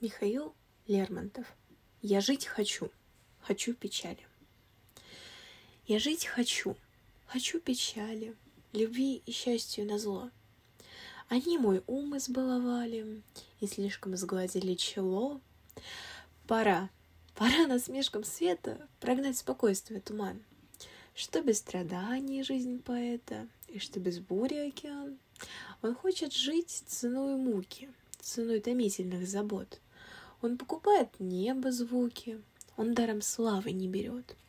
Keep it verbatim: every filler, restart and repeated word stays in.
Михаил Лермонтов. Я жить хочу, хочу печали. Я жить хочу, хочу печали, любви и счастью назло. Они мой ум избаловали и слишком сгладили чело. Пора, пора насмешкам света прогнать спокойствие туман. Что без страданий жизнь поэта, и что без бури океан. Он хочет жить ценой муки, ценой томительных забот. Он покупает небо звуки, он даром славы не берет.